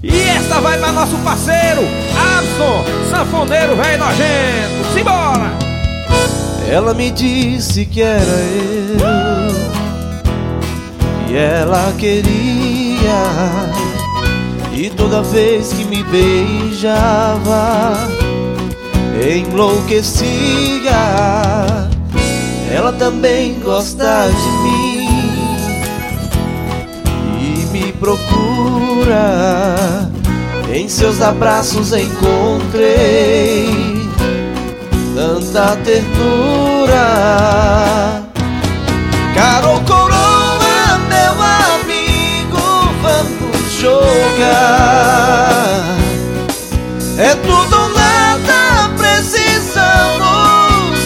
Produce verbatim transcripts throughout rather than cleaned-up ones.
E essa vai pra nosso parceiro Abson, sanfoneiro velho nojento. Simbora! Ela me disse que era eu que ela queria, e toda vez que me beijava enlouquecia. Ela também gosta de mim e me procura. Em seus abraços encontrei tanta ternura. Carol Coroa, meu amigo, vamos jogar. É tudo ou nada, precisamos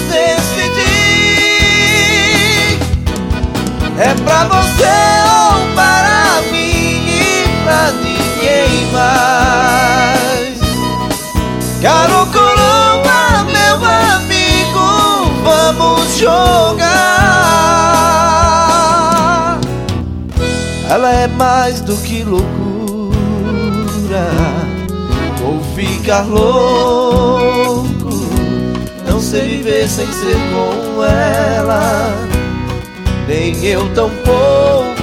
decidir. É pra você ou para mim e pra ninguém mais. Carol Coroa, meu amigo, vamos jogar. Ela é mais do que loucura, vou ficar louco. Não sei viver sem ser com ela, nem eu tampouco.